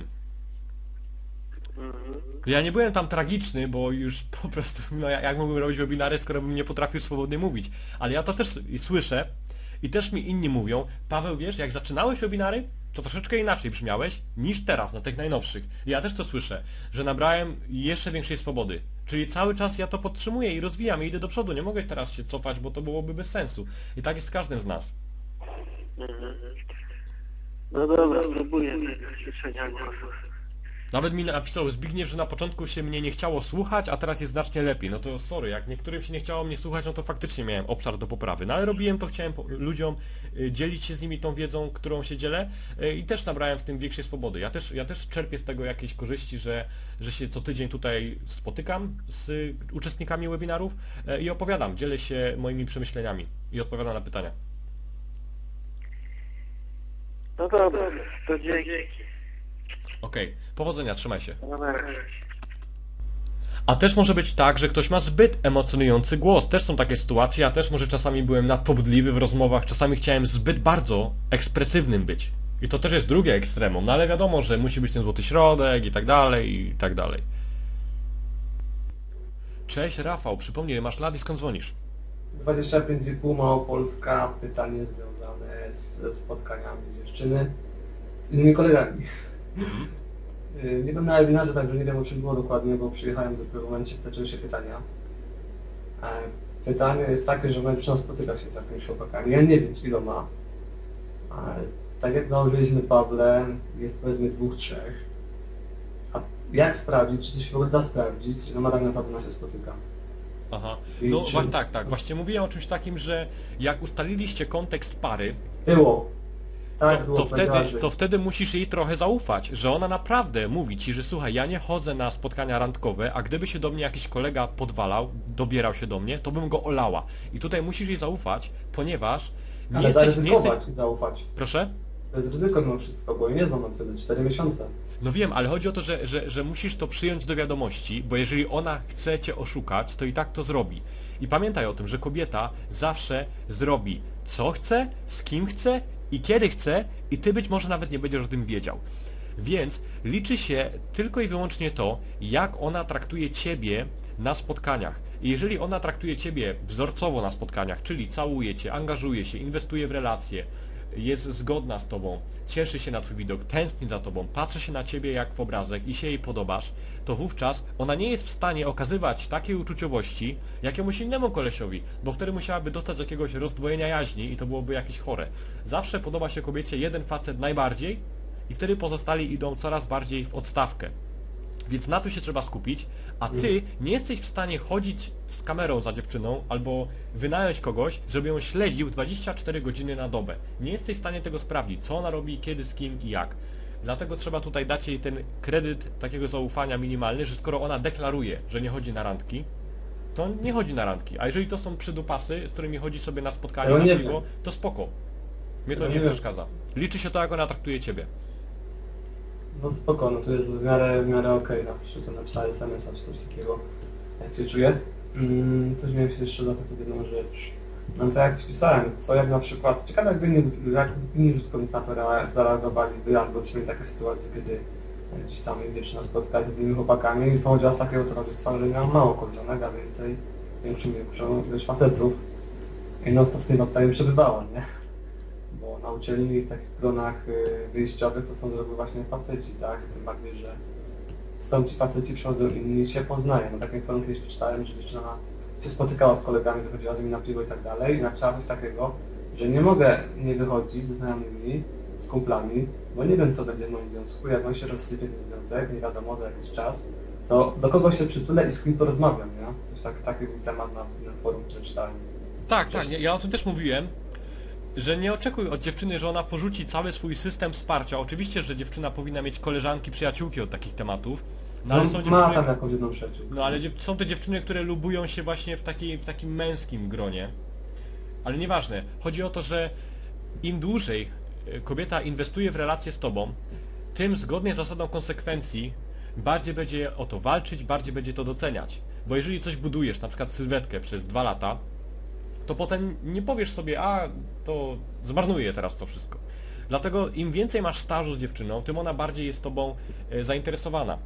Ja nie byłem tam tragiczny, bo już po prostu, no jak mógłbym robić webinary, skoro bym nie potrafił swobodnie mówić. Ale ja to też słyszę i też mi inni mówią, Paweł, wiesz, jak zaczynałeś webinary, to troszeczkę inaczej brzmiałeś niż teraz na tych najnowszych. I ja też to słyszę, że nabrałem jeszcze większej swobody. Czyli cały czas ja to podtrzymuję i rozwijam i idę do przodu. Nie mogę teraz się cofać, bo to byłoby bez sensu. I tak jest z każdym z nas. No dobra, spróbuję tego ćwiczenia głosu. Nawet mi napisał Zbigniew, że na początku się mnie nie chciało słuchać, a teraz jest znacznie lepiej. No to sorry, jak niektórym się nie chciało mnie słuchać, no to faktycznie miałem obszar do poprawy. No ale robiłem to, chciałem ludziom dzielić się z nimi tą wiedzą, którą się dzielę i też nabrałem w tym większej swobody. Ja też czerpię z tego jakieś korzyści, że się co tydzień tutaj spotykam z uczestnikami webinarów i opowiadam, dzielę się moimi przemyśleniami i odpowiadam na pytania. No dobra, to dzięki. Okej, powodzenia, trzymaj się. No na razie. A też może być tak, że ktoś ma zbyt emocjonujący głos. Też są takie sytuacje, ja też może czasami byłem nadpobudliwy w rozmowach, czasami chciałem zbyt bardzo ekspresywnym być. I to też jest drugie ekstremum, no ale wiadomo, że musi być ten złoty środek i tak dalej, i tak dalej. Cześć Rafał, przypomnij, masz lat i skąd dzwonisz? 25,5 Małopolska, pytanie związane ze spotkaniami dziewczyny z innymi kolegami. Nie byłem na webinarze, także nie wiem o czym było dokładnie, bo przyjechałem dopiero w momencie, w zaczęły się pytania. Pytanie jest takie, że dziewczyna spotyka się z jakimiś chłopakami. Ja nie wiem, z iloma. Tak jak założyliśmy Pawle, jest powiedzmy 2-3. A jak sprawdzić, czy coś w ogóle da sprawdzić, że ma tak naprawdę nas się spotyka? Aha, I no czy- tak, właśnie mówiłem o czymś takim, że jak ustaliliście kontekst pary, Było. Tak, było, to wtedy musisz jej trochę zaufać, że ona naprawdę mówi ci, że słuchaj, ja nie chodzę na spotkania randkowe, a gdyby się do mnie jakiś kolega podwalał, dobierał się do mnie, to bym go olała. I tutaj musisz jej zaufać, ponieważ nie Ale jesteś... zaryzykować i zaufać. Proszę? To jest ryzyko mimo wszystko, bo nie znam wtedy 4 miesiące. No wiem, ale chodzi o to, że musisz to przyjąć do wiadomości, bo jeżeli ona chce cię oszukać, to i tak to zrobi. I pamiętaj o tym, że kobieta zawsze zrobi co chce, z kim chce i kiedy chce i ty być może nawet nie będziesz o tym wiedział. Więc liczy się tylko i wyłącznie to, jak ona traktuje ciebie na spotkaniach. I jeżeli ona traktuje ciebie wzorcowo na spotkaniach, czyli całuje cię, angażuje się, inwestuje w relacje, jest zgodna z tobą, cieszy się na twój widok, tęskni za tobą, patrzy się na ciebie jak w obrazek i się jej podobasz, to wówczas ona nie jest w stanie okazywać takiej uczuciowości jakiemuś innemu kolesiowi, bo wtedy musiałaby dostać jakiegoś rozdwojenia jaźni i to byłoby jakieś chore. Zawsze podoba się kobiecie jeden facet najbardziej i wtedy pozostali idą coraz bardziej w odstawkę. Więc na to się trzeba skupić, a ty nie jesteś w stanie chodzić z kamerą za dziewczyną albo wynająć kogoś, żeby ją śledził 24 godziny na dobę. Nie jesteś w stanie tego sprawdzić, co ona robi, kiedy, z kim i jak. Dlatego trzeba tutaj dać jej ten kredyt takiego zaufania minimalny, że skoro ona deklaruje, że nie chodzi na randki, to nie chodzi na randki. A jeżeli to są przydupasy, z którymi chodzi sobie na spotkanie Ja na nie piwo, wiem. to spoko. Mnie to Ja nie nie wiem. przeszkadza. Liczy się to, jak ona traktuje ciebie. No spoko, no to jest w miarę okej, okay, to napisałem SMS-a czy coś takiego, jak się czuję. Coś miałem się jeszcze zapytać jedną rzecz. No to jak pisałem, co jak na przykład, ciekawe jak inni użytkownicy na to zareagowali, albo czy mieli takie sytuacje, kiedy gdzieś tam dziewczyna spotkała się z innymi chłopakami i pochodziła z takiego towarzystwa, że miała mało koleżanek, a więcej większą ilość facetów i non stop z tej Warszawie przebywała, nie? Bo nauczyli mnie w takich gronach wyjściowych to są z reguły właśnie faceci, tak? Tym bardziej, że są ci faceci, przychodzą inni i się poznają. No tak jak powiem, kiedyś przeczytałem, że dziewczyna się spotykała z kolegami, wychodziła z nimi na piwo i tak dalej i napisała coś takiego, że nie mogę nie wychodzić ze znajomymi, z kumplami, bo nie wiem co będzie w moim związku, jak on się rozsypie ten związek, nie wiadomo za jakiś czas, to do kogo się przytulę i z kim porozmawiam, nie? Taki był temat na forum, który czytałem. Tak, ja o tym też mówiłem, że nie oczekuj od dziewczyny, że ona porzuci cały swój system wsparcia. Oczywiście, że dziewczyna powinna mieć koleżanki, przyjaciółki od takich tematów, no ale są ma tam dziewczyny, jakąś jedną trzecią. no ale są to dziewczyny, które lubują się właśnie w takim męskim gronie. Ale nieważne, chodzi o to, że im dłużej kobieta inwestuje w relacje z tobą, tym zgodnie z zasadą konsekwencji bardziej będzie o to walczyć, bardziej będzie to doceniać. Bo jeżeli coś budujesz, na przykład sylwetkę przez 2 lata, to potem nie powiesz sobie, a to zmarnuję teraz to wszystko. Dlatego im więcej masz stażu z dziewczyną, tym ona bardziej jest tobą zainteresowana.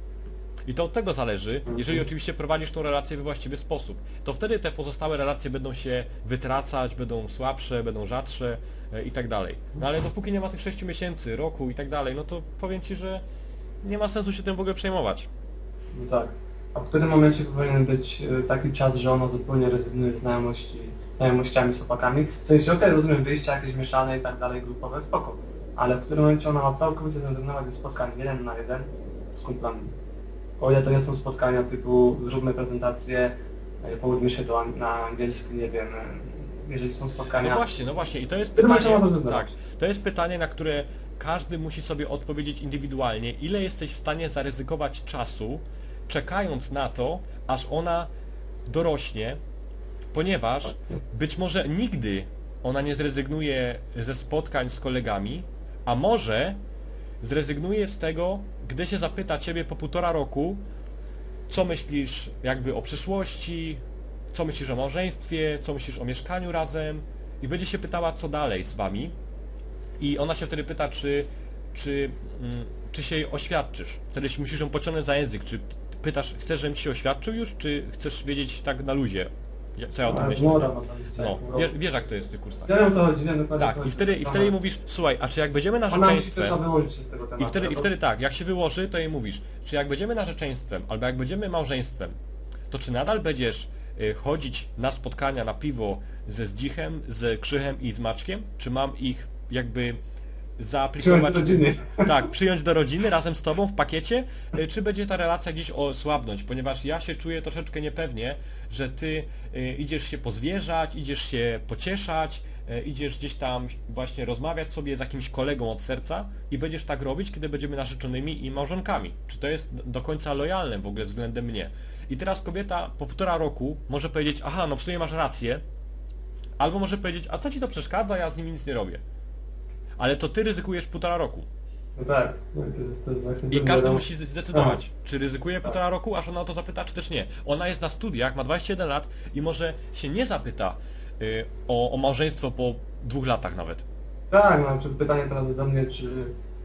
I to od tego zależy, jeżeli oczywiście prowadzisz tą relację we właściwy sposób. To wtedy te pozostałe relacje będą się wytracać, będą słabsze, będą rzadsze i tak dalej. No ale dopóki nie ma tych 6 miesięcy, roku i tak dalej, no to powiem ci, że nie ma sensu się tym w ogóle przejmować. No tak. A w którym momencie powinien być taki czas, że ona zupełnie rezygnuje z znajomościami z chłopakami? W sensie, okej, rozumiem, wyjścia jakieś mieszane i tak dalej, grupowe, spoko. Ale w którym momencie ona ma całkowicie zrezygnować ze spotkań 1 na 1 z kumplami? O ile to nie są spotkania typu zróbmy prezentację, połudźmy się to na angielski, nie wiem, jeżeli są spotkania... No właśnie, i to jest Wtedy pytanie, można to zebrać. tak, to jest pytanie, na które każdy musi sobie odpowiedzieć indywidualnie, ile jesteś w stanie zaryzykować czasu, czekając na to, aż ona dorośnie, ponieważ być może nigdy ona nie zrezygnuje ze spotkań z kolegami, a może zrezygnuje z tego, gdy się zapyta ciebie po 1,5 roku, co myślisz jakby o przyszłości, co myślisz o małżeństwie, co myślisz o mieszkaniu razem i będzie się pytała, co dalej z wami i ona się wtedy pyta, czy się jej oświadczysz. Wtedy musisz ją pociągnąć za język, czy pytasz, chcesz, żebym ci się oświadczył już, czy chcesz wiedzieć tak na luzie, co ja o tym myślę. No, wiesz jak to jest w tych kursach. Ja wiem co chodzi, wiem dokładnie Tak, co i chodzi. wtedy jej mówisz, słuchaj, a czy jak będziemy Ona musi narzeczeństwem... też wyłożyć się z tego tematu. I wtedy tak, jak się wyłoży, to jej mówisz, czy jak będziemy narzeczeństwem, albo jak będziemy małżeństwem, to czy nadal będziesz chodzić na spotkania, na piwo ze Zdzichem, z Krzychem i z Maćkiem, czy mam ich jakby zaaplikować... Przyjąć do rodziny. Tak, przyjąć do rodziny razem z tobą w pakiecie, czy będzie ta relacja gdzieś osłabnąć, ponieważ ja się czuję troszeczkę niepewnie, że ty idziesz się pozwierzać, idziesz się pocieszać, idziesz gdzieś tam właśnie rozmawiać sobie z jakimś kolegą od serca i będziesz tak robić, kiedy będziemy narzeczonymi i małżonkami. Czy to jest do końca lojalne w ogóle względem mnie? I teraz kobieta po 1,5 roku może powiedzieć, aha, no w sumie masz rację, albo może powiedzieć, a co ci to przeszkadza, ja z nimi nic nie robię. Ale to ty ryzykujesz 1,5 roku. No tak, no to jest właśnie... I ten każdy wiadomo. musi zdecydować, czy ryzykuje 1,5 roku, aż ona o to zapyta, czy też nie. Ona jest na studiach, ma 21 lat i może się nie zapyta o małżeństwo po 2 latach nawet. Tak, no przed pytanie teraz do mnie, czy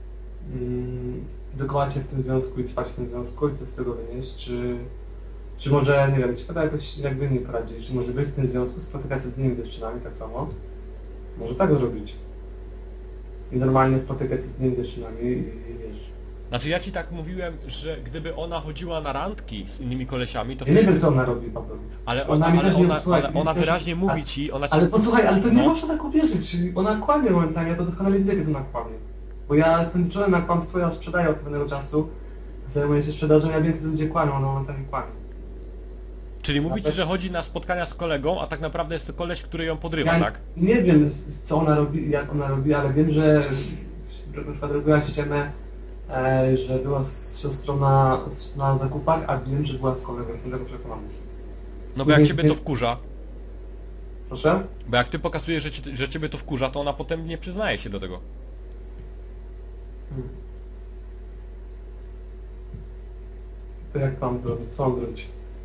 dokołać się w tym związku i trwać w tym związku i co z tego wynieść, czy może, nie wiem, czy chyba jakoś jakby nie poradzić, czy może być w tym związku, spotykać się z innymi dziewczynami tak samo, może tak zrobić. I normalnie spotykać się z innymi dziewczynami i wiesz... Znaczy ja ci tak mówiłem, że gdyby ona chodziła na randki z innymi kolesiami, to Ja nie wtedy... wiem co ona robi, Paweł. Ale Ona mi też nie słuchaj, ale ona też- wyraźnie mówi ci, ona ci... Ale posłuchaj, ale to nie No. można tak uwierzyć, czyli ona kłamie momentami, ja to doskonale widzę, kiedy ona kłamie. Bo ja jestem człowiek na kłamstwo, ja sprzedaję od pewnego czasu, zajmuję się sprzedażą, ja wiem, kiedy ludzie kłamią, ona momentami kłamie. Czyli mówi ci, że chodzi na spotkania z kolegą, a tak naprawdę jest to koleś, który ją podrywa, Ja tak? nie wiem, co ona robi, jak ona robi, ale wiem, że na przykład robiła ściemę, że była z siostrą na zakupach, a wiem, że była z kolegą, jestem tego przekonany. No bo jak ciebie to wkurza, Proszę? bo jak ty pokazujesz, że ciebie to wkurza, to ona potem nie przyznaje się do tego. To jak mam zrobić? Co mam zrobić?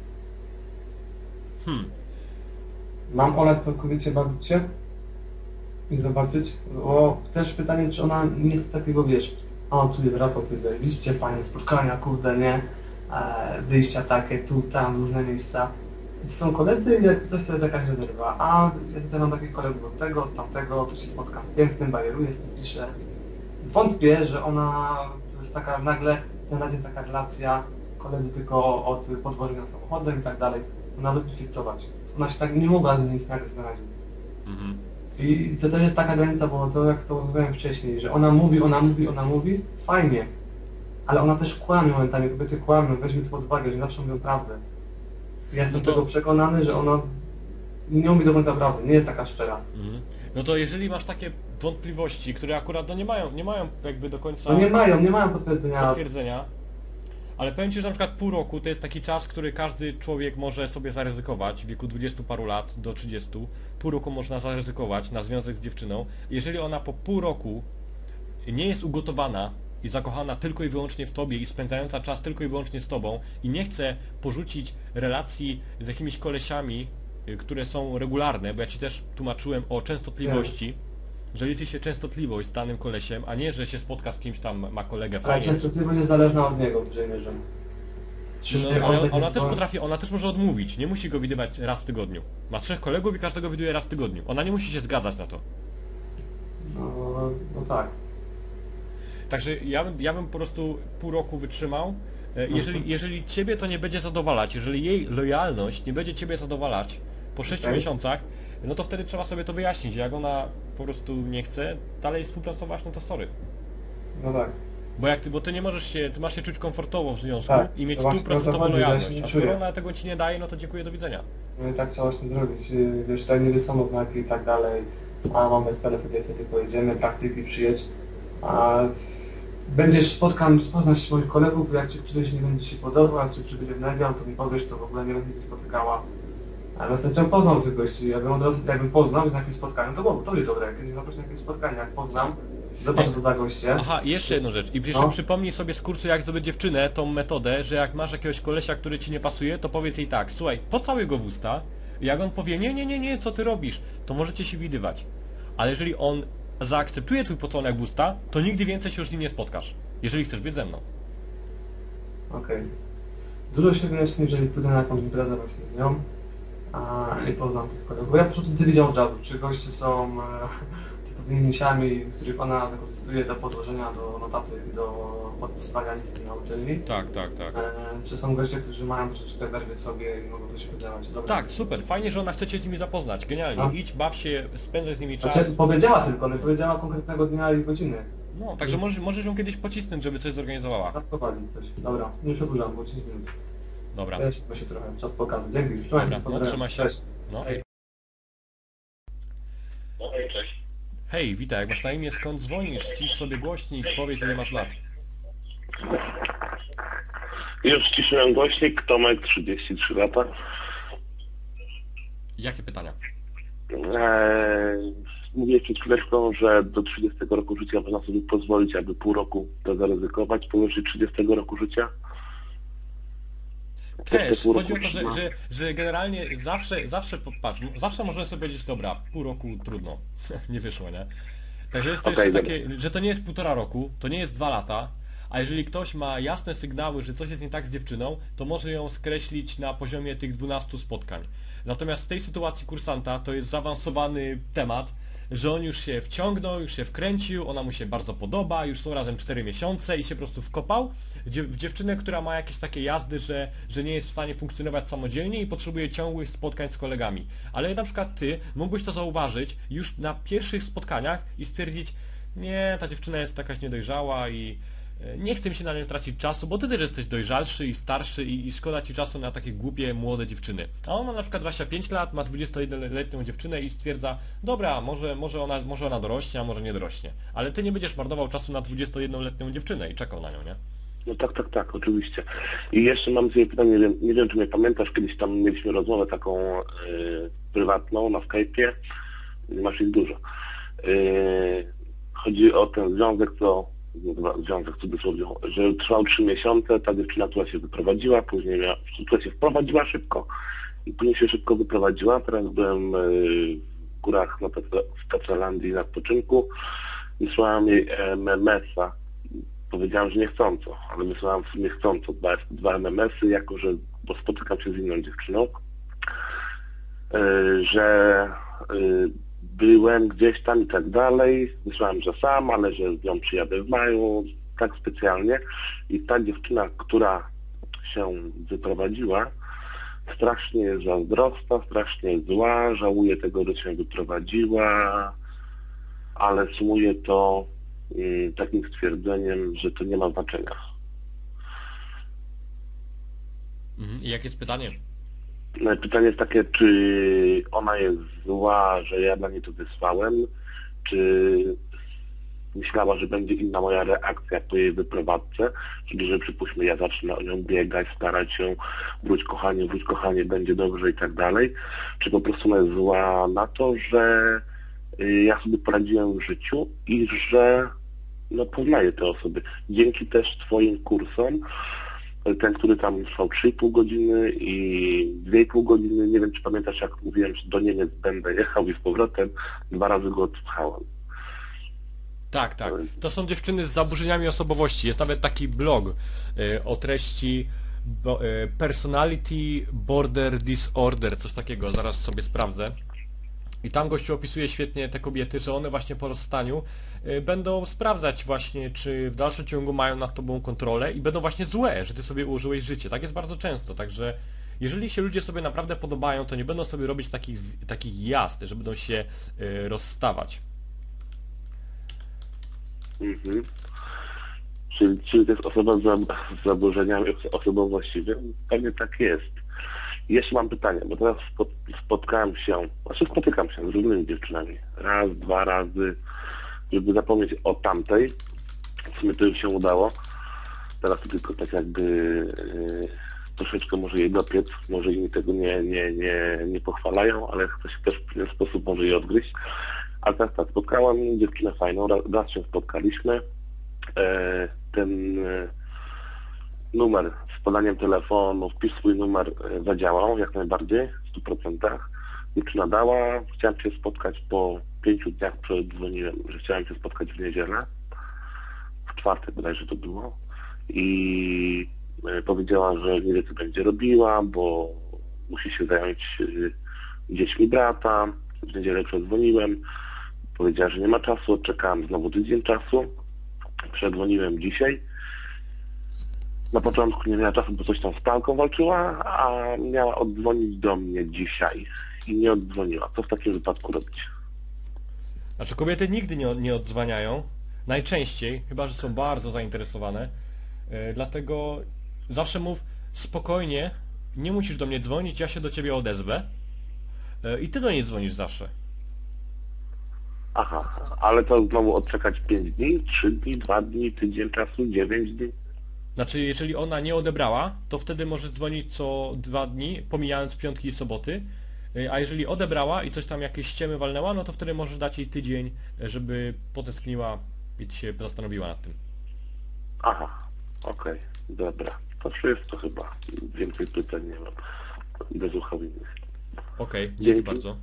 Hmm. Olać całkowicie, bawić się i zobaczyć? O, też pytanie, czy ona nie chce takiego, wiesz, o, tu jest raport, tu jest zajebiście, fajne spotkania, kurde, nie? Wyjścia takie, tu, tam, różne miejsca. są koledzy i jak coś to jest jakaś rezerwa. A ja tutaj mam takich kolegów od tego, od tamtego, tu się spotkam z tym, bajeruję, z tym piszę. Wątpię, że ona to jest taka nagle, na razie taka relacja, koledzy tylko od podwożenia samochodem i tak dalej. Ona lubi flirtować. Ona się tak nie mogła z nim nagle znaleźć. Mhm. I to jest taka granica, bo to jak to mówiłem wcześniej, że ona mówi, fajnie. Ale ona też kłamie momentami, kobiety kłamią, weźmy to pod uwagę, że zawsze mówią prawdę. Ja jestem to- tego przekonany, że ona nie mówi do końca prawdy, nie jest taka szczera. Mhm. No to jeżeli masz takie wątpliwości, które akurat no nie mają jakby do końca No nie mają potwierdzenia. potwierdzenia, ale powiem Ci, że na przykład pół roku to jest taki czas, który każdy człowiek może sobie zaryzykować w wieku 20 paru lat do 30. Pół roku można zaryzykować na związek z dziewczyną. Jeżeli ona po pół roku nie jest ugotowana i zakochana tylko i wyłącznie w Tobie i spędzająca czas tylko i wyłącznie z Tobą i nie chce porzucić relacji z jakimiś kolesiami, które są regularne, bo ja Ci też tłumaczyłem o częstotliwości, że liczy się częstotliwość z danym kolesiem, a nie, że się spotka z kimś tam, ma kolegę, Ale fajnie. częstotliwość jest zależna od niego w dużej mierze. No, ale ona też potrafi, ona też może odmówić, nie musi go widywać raz w tygodniu. Ma 3 kolegów i każdego widuje raz w tygodniu. Ona nie musi się zgadzać na to. No tak. Także ja bym po prostu pół roku wytrzymał. Jeżeli Ciebie to nie będzie zadowalać, jeżeli jej lojalność nie będzie Ciebie zadowalać po 6 miesiącach, no to wtedy trzeba sobie to wyjaśnić. Jak ona po prostu nie chce dalej współpracować, no to sorry. No tak. Bo ty nie możesz się, ty masz się czuć komfortowo w związku Tak, i mieć to właśnie o to 100% chodzi, że ja się lojalność. nie A skoro czuję. ona tego Ci nie daje, no to dziękuję, do widzenia. No i tak trzeba właśnie zrobić. Wiesz, tutaj niby są oznaki i tak dalej. A mamy stale wtedy pojedziemy, praktyki przyjedź. A poznasz swoich kolegów, jak Ci któryś nie będzie się podobał, jak Ci przybydzie wnawiał, to mi powiesz, to w ogóle nie będzie się spotykała. Ale następnie poznał tych gości. Jakbym poznał na jakimś spotkaniu, to będzie dobre. Kiedyś zaprosić na jakieś spotkanie, jak poznam, zobacz co za goście. Aha, i jeszcze jedną rzecz. I jeszcze No. przypomnij sobie z kursu, jak zdobyć dziewczynę, tą metodę, że jak masz jakiegoś kolesia, który Ci nie pasuje, to powiedz jej tak, słuchaj, pocałuj go w usta. Jak on powie, nie, co Ty robisz, to możecie się widywać. Ale jeżeli on zaakceptuje Twój pocałunek w usta, to nigdy więcej się już z nim nie spotkasz. Jeżeli chcesz być ze mną. Okej. Dużo się wyjaśni, jeżeli pójdę na jakąś imprezę właśnie z nią i poznam tych kolegów. Bo ja po prostu nie widział jazzu, czy goście są typowymi misiami, których ona wykorzystuje do podłożenia do notatek i do podpisywania listy na uczelni. Tak. Czy są goście, którzy mają troszeczkę werwy w sobie i mogą coś podziałać. Dobra. Tak, super, fajnie, że ona chce Cię z nimi zapoznać, genialnie. No. Idź, baw się, spędzaj z nimi czas. Znaczy, powiedziała tylko, nie powiedziała konkretnego dnia i godziny. No, także możesz ją kiedyś pocisnąć, żeby coś zorganizowała. Zaprowadzić coś. Dobra, nie przedłużam, bo 10 minut. Dobra. Ja się trochę, czas pokażę. Dzięki, trzymaj Dobra, się, no pozdrawiam. trzymaj się. Cześć. No. Hej. No hej, cześć. Hej, witaj, jak masz na imię, skąd dzwonisz? Ścisz sobie głośnik, powiedz ile masz lat. Już ściszyłem głośnik, Tomek, 33 lata. Jakie pytania? Mówię przed chwileczką, że do 30 roku życia można sobie pozwolić, aby pół roku to zaryzykować, powyżej 30 roku życia. Też, pół chodzi o roku to, trzyma. że generalnie patrz, zawsze możemy sobie powiedzieć, dobra, pół roku trudno, nie wyszło, nie? Także jest to Okej, jeszcze dobra. takie, że to nie jest 1,5 roku, to nie jest 2 lata, a jeżeli ktoś ma jasne sygnały, że coś jest nie tak z dziewczyną, to może ją skreślić na poziomie tych 12 spotkań. Natomiast w tej sytuacji kursanta to jest zaawansowany temat, że on już się wciągnął, już się wkręcił, ona mu się bardzo podoba, już są razem 4 miesiące i się po prostu wkopał w dziewczynę, która ma jakieś takie jazdy, że nie jest w stanie funkcjonować samodzielnie i potrzebuje ciągłych spotkań z kolegami. Ale na przykład Ty mógłbyś to zauważyć już na pierwszych spotkaniach i stwierdzić, nie, ta dziewczyna jest jakaś niedojrzała i nie chce mi się na nią tracić czasu, bo Ty też jesteś dojrzalszy i starszy i szkoda Ci czasu na takie głupie, młode dziewczyny. A on ma na przykład 25 lat, ma 21-letnią dziewczynę i stwierdza, dobra, może ona dorośnie, a może nie dorośnie. Ale Ty nie będziesz marnował czasu na 21-letnią dziewczynę i czekał na nią, nie? No tak, oczywiście. I jeszcze mam sobie pytanie, nie wiem czy mnie pamiętasz, kiedyś tam mieliśmy rozmowę taką prywatną na Skype'ie, masz ich dużo. Chodzi o ten związek w cudzysłowie, że trwał 3 miesiące, ta dziewczyna, która się wyprowadziła, która się wprowadziła szybko i później się szybko wyprowadziła. Teraz byłem w górach w Tatralandii na odpoczynku i wysłałem jej MMS-a. Powiedziałem, że niechcąco, ale wysłałem w sumie chcąco dwa MMS-y, jako że bo spotykam się z inną dziewczyną. że byłem gdzieś tam i tak dalej. Myślałem, że sam, ale że z nią przyjadę w maju, tak specjalnie. I ta dziewczyna, która się wyprowadziła, strasznie jest zazdrosna, strasznie jest zła, żałuje tego, że się wyprowadziła, ale sumuje to takim stwierdzeniem, że to nie ma znaczenia. I jakie jest pytanie? Pytanie jest takie, czy ona jest zła, że ja dla niej to wysłałem, czy myślała, że będzie inna moja reakcja po jej wyprowadzce, czyli że przypuśćmy, ja zacznę o nią biegać, starać się, wróć kochanie, będzie dobrze i tak dalej, czy po prostu ona jest zła na to, że ja sobie poradziłem w życiu i że poznaję te osoby. Dzięki też Twoim kursom, ten, który tam trwał 3,5 godziny i 2,5 godziny, nie wiem, czy pamiętasz, jak mówiłem, że do Niemiec będę jechał i z powrotem, 2 razy go odsłuchałem. Tak. To są dziewczyny z zaburzeniami osobowości. Jest nawet taki blog o treści Personality Border Disorder, coś takiego, zaraz sobie sprawdzę. I tam gościu opisuje świetnie te kobiety, że one właśnie po rozstaniu będą sprawdzać właśnie, czy w dalszym ciągu mają nad tobą kontrolę i będą właśnie złe, że ty sobie ułożyłeś życie. Tak jest bardzo często, także jeżeli się ludzie sobie naprawdę podobają, to nie będą sobie robić takich jazd, że będą się rozstawać. Mhm. Czyli to jest osoba z zaburzeniami osobowości. Pewnie tak jest. I jeszcze mam pytanie, bo teraz spotykam się z różnymi dziewczynami. Raz, 2 razy, żeby zapomnieć o tamtej. W sumie to już się udało. Teraz to tylko tak jakby troszeczkę może jej dopiec, może inni tego nie pochwalają, ale chce się też w pewien sposób może jej odgryźć. Ale teraz tak, spotkałam dziewczynę fajną, raz się spotkaliśmy. Ten numer z podaniem telefonu, wpis swój numer zadziałał jak najbardziej, w 100%. Dziewczyna dała, chciałem się spotkać po 5 dniach, dzwoniłem, że chciałem się spotkać w niedzielę, w czwartek bodajże to było i powiedziała, że nie wie co będzie robiła, bo musi się zająć dziećmi brata. W niedzielę przedzwoniłem, powiedziała, że nie ma czasu, odczekałem znowu tydzień czasu, przedzwoniłem dzisiaj. Na początku nie miała czasu, bo coś tam z pralką walczyła, a miała oddzwonić do mnie dzisiaj i nie oddzwoniła. Co w takim wypadku robić? Znaczy kobiety nigdy nie odzwaniają, najczęściej, chyba że są bardzo zainteresowane, dlatego zawsze mów spokojnie, nie musisz do mnie dzwonić, ja się do ciebie odezwę i ty do niej dzwonisz zawsze. Aha, ale to znowu odczekać 5 dni, 3 dni, 2 dni, tydzień czasu, 9 dni? Znaczy, jeżeli ona nie odebrała, to wtedy możesz dzwonić co 2 dni, pomijając piątki i soboty, a jeżeli odebrała i coś tam jakieś ściemy walnęła, no to wtedy możesz dać jej tydzień, żeby potęskniła i się zastanowiła nad tym. Aha, okej, dobra. To wszystko chyba. Więcej pytań nie mam. Bez uchwał innych. Okej, dzięki Dzięki. bardzo.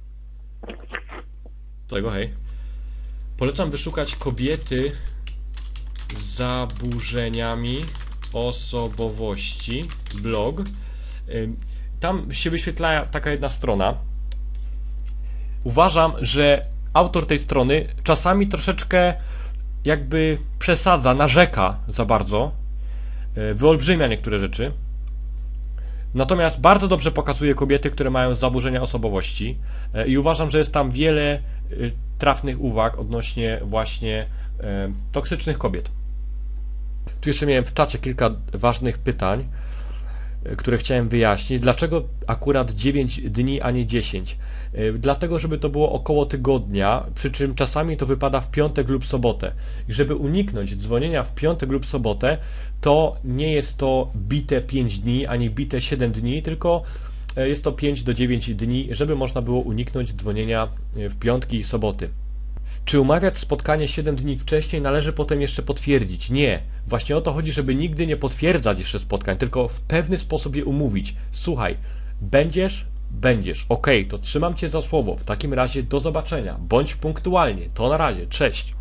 Tego hej. Polecam wyszukać kobiety z zaburzeniami osobowości, blog. Tam się wyświetla taka jedna strona. Uważam, że autor tej strony czasami troszeczkę jakby przesadza, narzeka za bardzo, wyolbrzymia niektóre rzeczy. Natomiast bardzo dobrze pokazuje kobiety, które mają zaburzenia osobowości i uważam, że jest tam wiele trafnych uwag odnośnie właśnie toksycznych kobiet. Tu jeszcze miałem w czacie kilka ważnych pytań, które chciałem wyjaśnić. Dlaczego akurat 9 dni, a nie 10? Dlatego, żeby to było około tygodnia, przy czym czasami to wypada w piątek lub sobotę. I żeby uniknąć dzwonienia w piątek lub sobotę, to nie jest to bite 5 dni, ani bite 7 dni, tylko jest to 5 do 9 dni, żeby można było uniknąć dzwonienia w piątki i soboty. Czy umawiać spotkanie 7 dni wcześniej należy potem jeszcze potwierdzić? Nie. Właśnie o to chodzi, żeby nigdy nie potwierdzać jeszcze spotkań, tylko w pewny sposób je umówić. Słuchaj, będziesz? Będziesz. Okej, to trzymam cię za słowo. W takim razie do zobaczenia. Bądź punktualnie. To na razie. Cześć.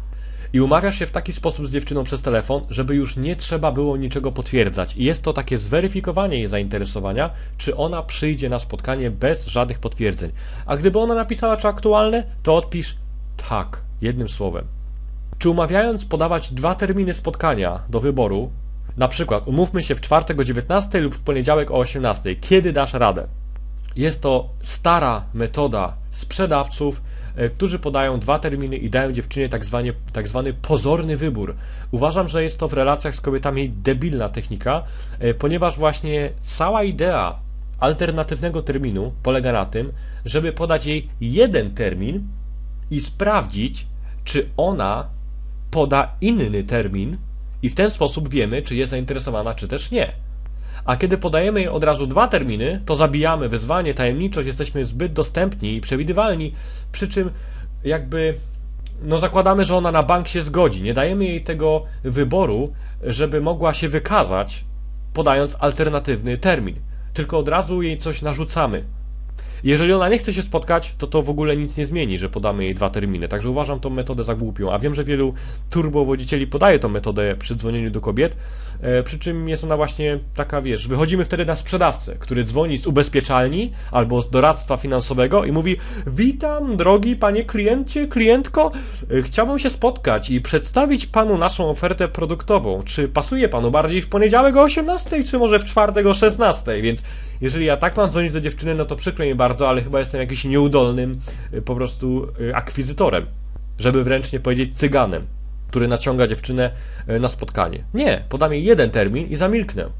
I umawiasz się w taki sposób z dziewczyną przez telefon, żeby już nie trzeba było niczego potwierdzać. I jest to takie zweryfikowanie jej zainteresowania, czy ona przyjdzie na spotkanie bez żadnych potwierdzeń. A gdyby ona napisała, czy aktualne, to odpisz tak, jednym słowem. Czy umawiając podawać 2 terminy spotkania do wyboru, na przykład umówmy się w czwartek o 19 lub w poniedziałek o 18, kiedy dasz radę? Jest to stara metoda sprzedawców, którzy podają 2 terminy i dają dziewczynie tak zwany pozorny wybór. Uważam, że jest to w relacjach z kobietami debilna technika, ponieważ właśnie cała idea alternatywnego terminu polega na tym, żeby podać jej jeden termin i sprawdzić, czy ona poda inny termin i w ten sposób wiemy, czy jest zainteresowana, czy też nie. A kiedy podajemy jej od razu 2 terminy, to zabijamy wyzwanie, tajemniczość, jesteśmy zbyt dostępni i przewidywalni, przy czym jakby zakładamy, że ona na bank się zgodzi. Nie dajemy jej tego wyboru, żeby mogła się wykazać, podając alternatywny termin. Tylko od razu jej coś narzucamy. Jeżeli ona nie chce się spotkać, to w ogóle nic nie zmieni, że podamy jej 2 terminy. Także uważam tą metodę za głupią. A wiem, że wielu turbowodzicieli podaje tą metodę przy dzwonieniu do kobiet, przy czym jest ona właśnie taka, wiesz, wychodzimy wtedy na sprzedawcę, który dzwoni z ubezpieczalni albo z doradztwa finansowego i mówi: witam, drogi panie kliencie, klientko, chciałbym się spotkać i przedstawić panu naszą ofertę produktową. Czy pasuje panu bardziej w poniedziałek o 18, czy może w czwartek o 16? Więc jeżeli ja tak mam dzwonić do dziewczyny, no to przykro mi bardzo, ale chyba jestem jakiś nieudolnym po prostu akwizytorem, żeby wręcz nie powiedzieć cyganem, który naciąga dziewczynę na spotkanie. Nie, podam jej jeden termin i zamilknę.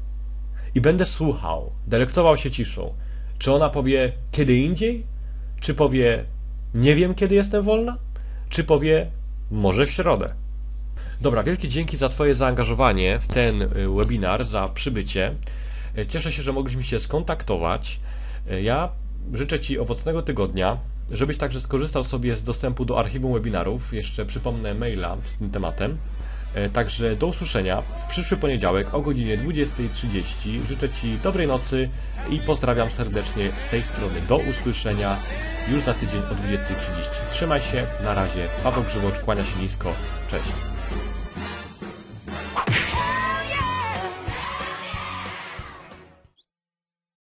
I będę słuchał, delektował się ciszą. Czy ona powie kiedy indziej? Czy powie nie wiem kiedy jestem wolna? Czy powie może w środę? Dobra, wielkie dzięki za Twoje zaangażowanie w ten webinar, za przybycie. Cieszę się, że mogliśmy się skontaktować. Ja życzę Ci owocnego tygodnia, żebyś także skorzystał sobie z dostępu do archiwum webinarów. Jeszcze przypomnę maila z tym tematem. Także do usłyszenia w przyszły poniedziałek o godzinie 20:30. Życzę Ci dobrej nocy i pozdrawiam serdecznie z tej strony. Do usłyszenia już za tydzień o 20:30. Trzymaj się, na razie. Paweł Grzywocz, kłania się nisko. Cześć.